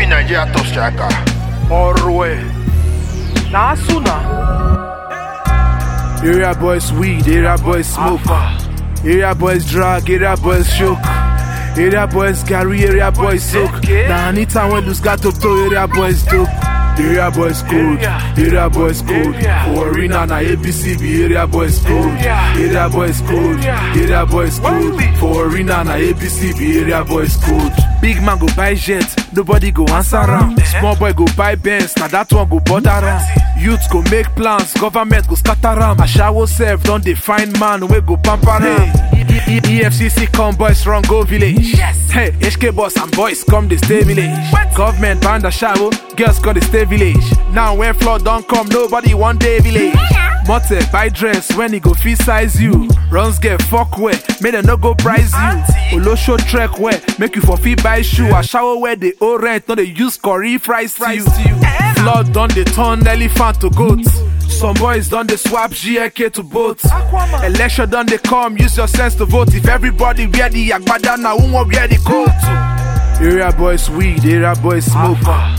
be Nigeria top striker. Orwe. Nah, sooner. Area boys weed, area boys smoke. Area boys drag, area boys choke. Area boys carry, area boys soak. Now anytime when lose got to throw, area boys dope. Area boys cold, area boys cold. For arena na ABCB, area boys cold. Area boys cold, area boys cold. For arena na ABCB, area boys cold. Big man go buy jet, nobody go answer am. Small boy go buy Benz, now that one go bother am. Youth go make plans, government go scatter am. Ashawo self don dey find man wey go pamper am. EFCC come boys run go village. Hey, HK boss and boys come dey stay village. Government ban Ashawo, girls go dey stay village. Now when flood don't come, nobody one day village. Mote buy dress when he go fit size you. Runs get fuck where, make them no go price you. Olosho trek where, make you for fit buy shoe. Ashawo where they owe rent, no they use curry fries to you. Flood done they turn elephant to goats. Some boys done they swap GLK to boats. Election done they come, use your sense to vote. If everybody wear the agbada, now who won't wear the coat? Area boys weed, area boys smoke.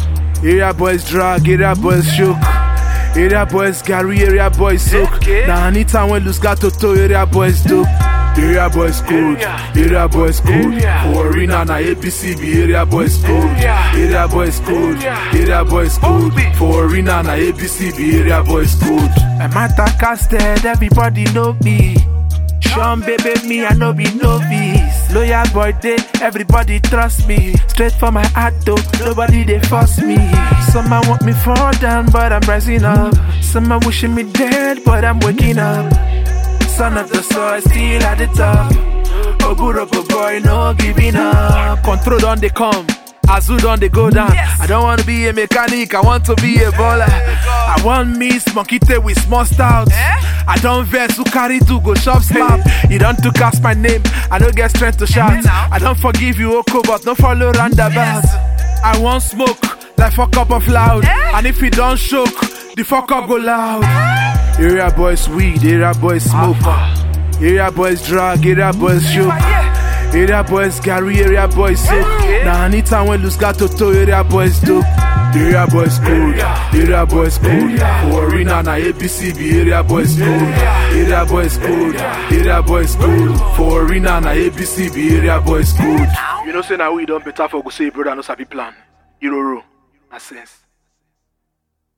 Area boys drag, area boys choke. Area boys carry, area boys soak. Now anytime when lose got to throw, area boys dope. Area boys cold, area boys cold. For arena na ABCB, area boys cold. Area boys cold, area boys cold. For arena na ABCB, area boys cold. I'm at a casted, everybody know me. Sean baby, me I no be novice. Loyal boy day, everybody trust me. Straight for my heart though, nobody they force me. Some want me fall down, but I'm rising up. Some are wishing me dead, but I'm waking up. Son of the soil, still at the top. Oburobo boy, no giving up. Control on they come, Azu don they go down. I don't want to be a mechanic, I want to be a baller. I want Miss Monkey Tail with small stouts. I don't vex who carry to go shop slap. You don't to cast my name, I don't get strength to shout. I don't forgive you, Oko, but no follow roundabout. I want smoke, like fuck up of loud. And if you don't choke, the fuck up go loud. Area boys weed, area boys smoke. Area boys drag, area boys choke. Area boys carry, area boys soak. Now anytime when lose got to throw, area boys dope. Area boys cold, area boys cold. For arena na ABCB, area boys cold. Area boys cold, area boys cold. For arena na ABCB, area boys cold. You know say now we don't better for go say brother no sabi plan. Iroro, na sense.